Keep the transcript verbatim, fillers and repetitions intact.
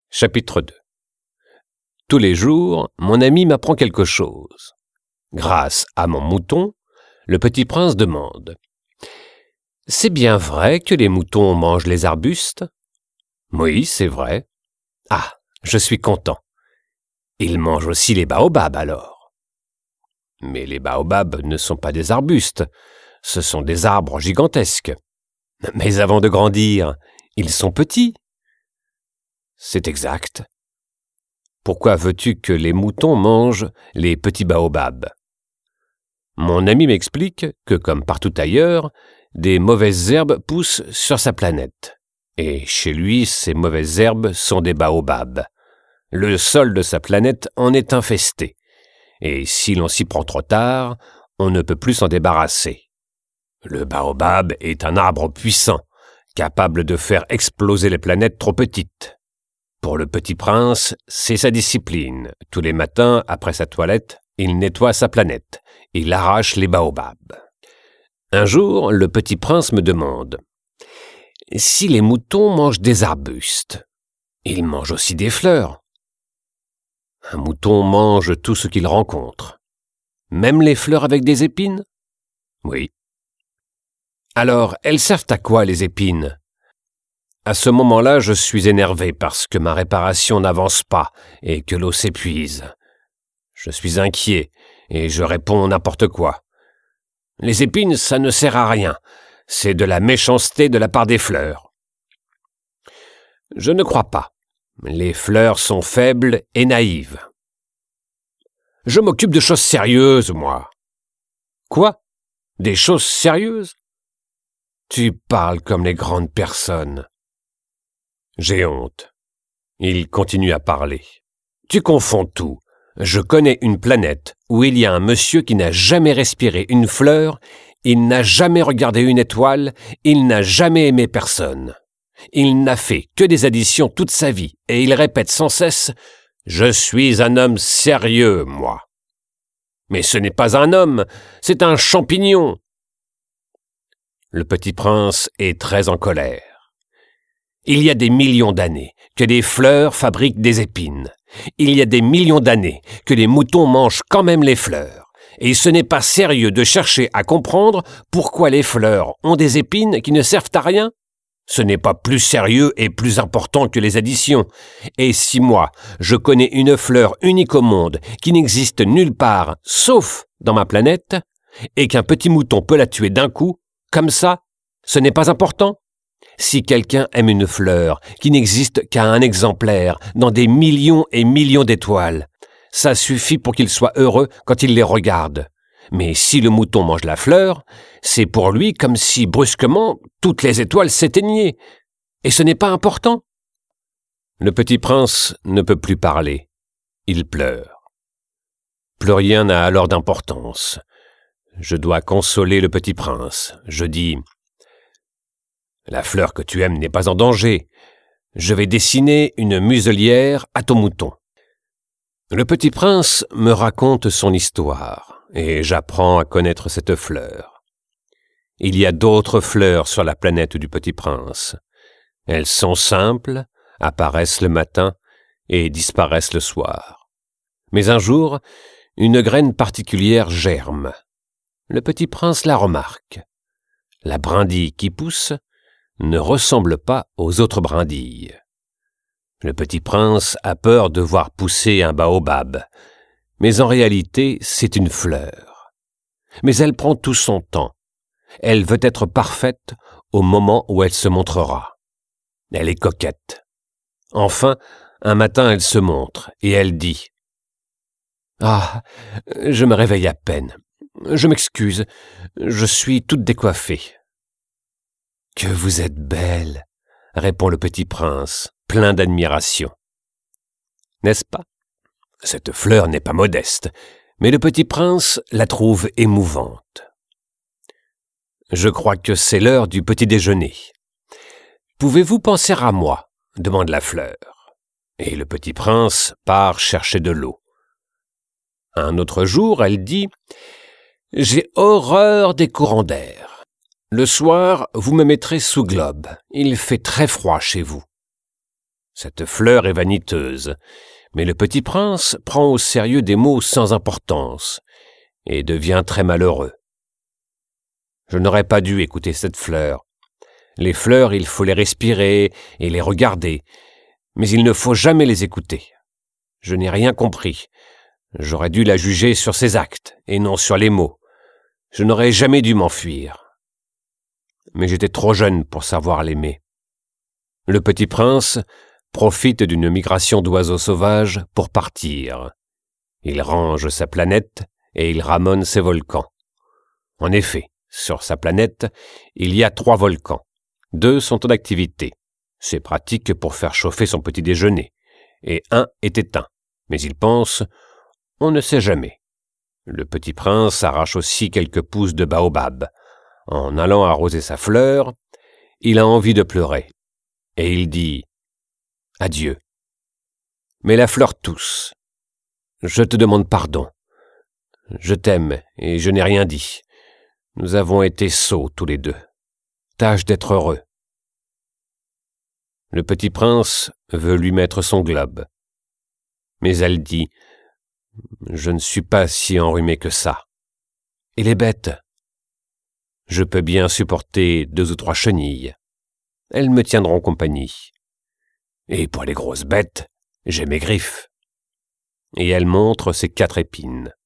Chapitre deux. Tous les jours, mon ami m'apprend quelque chose. Grâce à mon mouton, le petit prince demande « C'est bien vrai que les moutons mangent les arbustes ?»« Oui, c'est vrai. »« Ah, je suis content. Ils mangent aussi les baobabs alors. »« Mais les baobabs ne sont pas des arbustes, ce sont des arbres gigantesques. Mais avant de grandir, ils sont petits. » « C'est exact. Pourquoi veux-tu que les moutons mangent les petits baobabs ?» Mon ami m'explique que, comme partout ailleurs, des mauvaises herbes poussent sur sa planète. Et chez lui, ces mauvaises herbes sont des baobabs. Le sol de sa planète en est infesté. Et si l'on s'y prend trop tard, on ne peut plus s'en débarrasser. Le baobab est un arbre puissant, capable de faire exploser les planètes trop petites. Pour le petit prince, c'est sa discipline. Tous les matins, après sa toilette, il nettoie sa planète. Il arrache les baobabs. Un jour, le petit prince me demande « Si les moutons mangent des arbustes, ils mangent aussi des fleurs. » Un mouton mange tout ce qu'il rencontre. Même les fleurs avec des épines ? Oui. Alors, elles servent à quoi les épines ? À ce moment-là, je suis énervé parce que ma réparation n'avance pas et que l'eau s'épuise. Je suis inquiet et je réponds n'importe quoi. Les épines, ça ne sert à rien. C'est de la méchanceté de la part des fleurs. Je ne crois pas. Les fleurs sont faibles et naïves. Je m'occupe de choses sérieuses, moi. Quoi ? Des choses sérieuses ? Tu parles comme les grandes personnes. J'ai honte. Il continue à parler. Tu confonds tout. Je connais une planète où il y a un monsieur qui n'a jamais respiré une fleur, il n'a jamais regardé une étoile, il n'a jamais aimé personne. Il n'a fait que des additions toute sa vie et il répète sans cesse « Je suis un homme sérieux, moi. » Mais ce n'est pas un homme, c'est un champignon. Le petit prince est très en colère. Il y a des millions d'années que les fleurs fabriquent des épines. Il y a des millions d'années que les moutons mangent quand même les fleurs. Et ce n'est pas sérieux de chercher à comprendre pourquoi les fleurs ont des épines qui ne servent à rien. Ce n'est pas plus sérieux et plus important que les additions. Et si moi, je connais une fleur unique au monde qui n'existe nulle part sauf dans ma planète, et qu'un petit mouton peut la tuer d'un coup, comme ça, ce n'est pas important? Si quelqu'un aime une fleur qui n'existe qu'à un exemplaire dans des millions et millions d'étoiles, ça suffit pour qu'il soit heureux quand il les regarde. Mais si le mouton mange la fleur, c'est pour lui comme si brusquement toutes les étoiles s'éteignaient. Et ce n'est pas important. Le petit prince ne peut plus parler. Il pleure. Plus rien n'a alors d'importance. Je dois consoler le petit prince. Je dis « La fleur que tu aimes n'est pas en danger. Je vais dessiner une muselière à ton mouton. » Le petit prince me raconte son histoire et j'apprends à connaître cette fleur. Il y a d'autres fleurs sur la planète du petit prince. Elles sont simples, apparaissent le matin et disparaissent le soir. Mais un jour, une graine particulière germe. Le petit prince la remarque. La brindille qui pousse ne ressemble pas aux autres brindilles. Le petit prince a peur de voir pousser un baobab, mais en réalité, c'est une fleur. Mais elle prend tout son temps. Elle veut être parfaite au moment où elle se montrera. Elle est coquette. Enfin, un matin, elle se montre et elle dit « Ah, je me réveille à peine. Je m'excuse, je suis toute décoiffée. » « Que vous êtes belle !» répond le petit prince, plein d'admiration. N'est-ce pas? Cette fleur n'est pas modeste, mais le petit prince la trouve émouvante. Je crois que c'est l'heure du petit déjeuner. Pouvez-vous penser à moi? Demande la fleur. Et le petit prince part chercher de l'eau. Un autre jour, elle dit « J'ai horreur des courants d'air. Le soir, vous me mettrez sous globe. Il fait très froid chez vous. » Cette fleur est vaniteuse, mais le petit prince prend au sérieux des mots sans importance et devient très malheureux. Je n'aurais pas dû écouter cette fleur. Les fleurs, il faut les respirer et les regarder, mais il ne faut jamais les écouter. Je n'ai rien compris. J'aurais dû la juger sur ses actes et non sur les mots. Je n'aurais jamais dû m'enfuir. Mais j'étais trop jeune pour savoir l'aimer. Le petit prince profite d'une migration d'oiseaux sauvages pour partir. Il range sa planète et il ramone ses volcans. En effet, sur sa planète, il y a trois volcans. Deux sont en activité. C'est pratique pour faire chauffer son petit déjeuner. Et un est éteint. Mais il pense, on ne sait jamais. Le petit prince arrache aussi quelques pousses de baobab. En allant arroser sa fleur, il a envie de pleurer. Et il dit « Adieu ». Mais la fleur tousse. « Je te demande pardon. Je t'aime et je n'ai rien dit. Nous avons été sots tous les deux. Tâche d'être heureux. » Le petit prince veut lui mettre son globe. Mais elle dit « Je ne suis pas si enrhumé que ça. Et les bêtes ? Je peux bien supporter deux ou trois chenilles. Elles me tiendront compagnie. Et pour les grosses bêtes, j'ai mes griffes. » Et elle montre ses quatre épines.